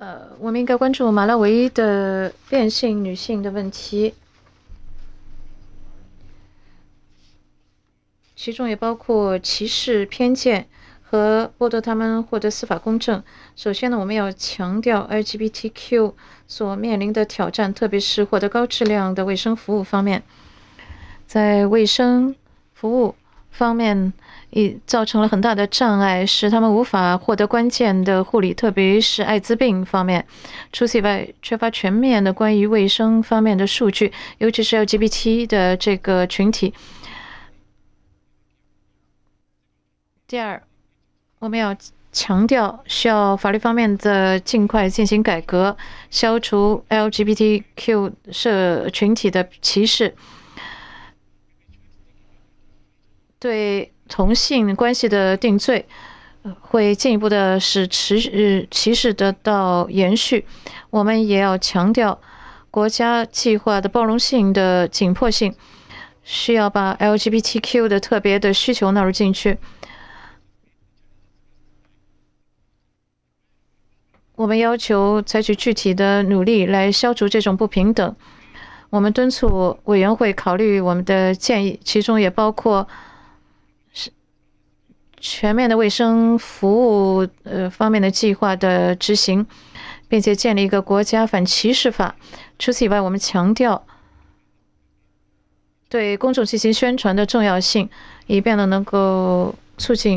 我们应该关注马拉维的变性女性的问题，其中也包括歧视、偏见和剥夺他们获得司法公正。首先呢，我们要强调 LGBTQ 所面临的挑战，特别是获得高质量的卫生服务方面。在卫生服务方面，已造成了很大的障碍，使他们无法获得关键的护理，特别是艾滋病方面。除此以外，缺乏全面的关于卫生方面的数据，尤其是 LGBT 的这个群体。第二，我们要强调需要法律方面的尽快进行改革，消除 LGBTQ 社群体的歧视。对同性关系的定罪，会进一步的使歧视得到延续。我们也要强调国家计划的包容性的紧迫性，需要把 LGBTQ 的特别的需求纳入进去。我们要求采取具体的努力来消除这种不平等。我们敦促委员会考虑我们的建议，其中也包括全面的卫生服务方面的计划的执行，并且建立一个国家反歧视法。除此以外，我们强调对公众进行宣传的重要性，以便能够促进